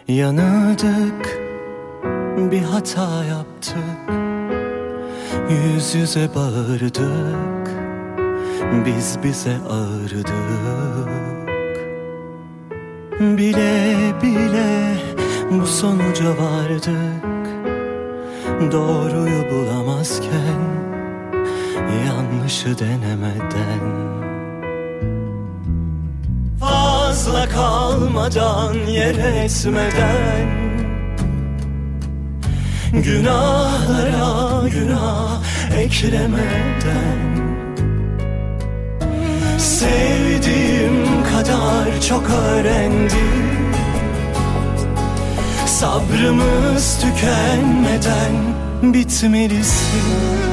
Yanıldık, bir hata yaptık, yüz yüze bağırdık, biz bize ağırdık. Bile bile bu sonuca vardık, doğruyu bulamazken, yanlışı denemeden. Fazla kalmadan, yer etmeden, günahlara günah eklemeden, sevdiğim kadar çok öğrendim, sabrımız tükenmeden bitmelisin.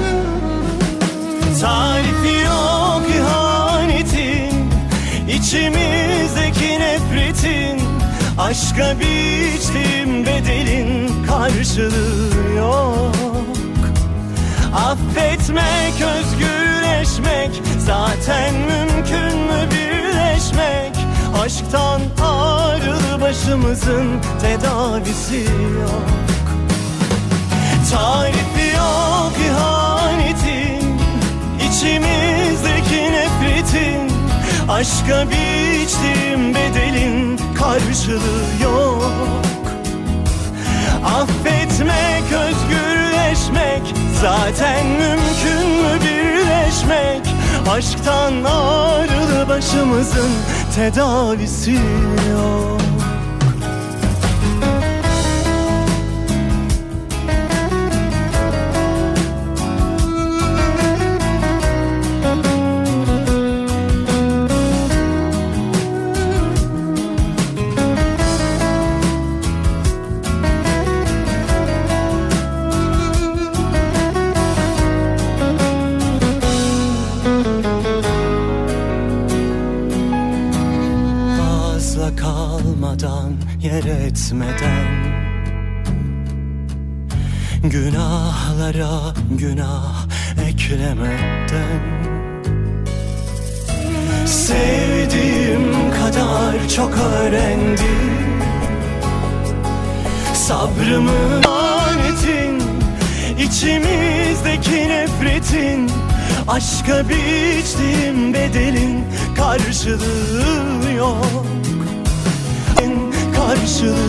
Tarifi yok ihanetin, İçimizdeki nefretin, aşka biçtiğim bedelin karşılığı yok. Affetmek, özgürleşmek, zaten mümkün mü birleşmek? Aşktan ağrılı başımızın tedavisi yok. Tarifi yok ihanetin, içimizdeki nefretin, aşka biçtiğim bedelin karşılığı yok. Affetmek, özgürleşmek, zaten mümkün mü birleşmek? Aşktan ağrılı başımızın tedavisi yok. Kalmadan, yer etmeden, günahlara günah eklemeden, sevdiğim kadar çok öğrendim, sabrımın anetin, içimizdeki nefretin, aşka biçtiğim bedelin karşılığı yok. Karşılığı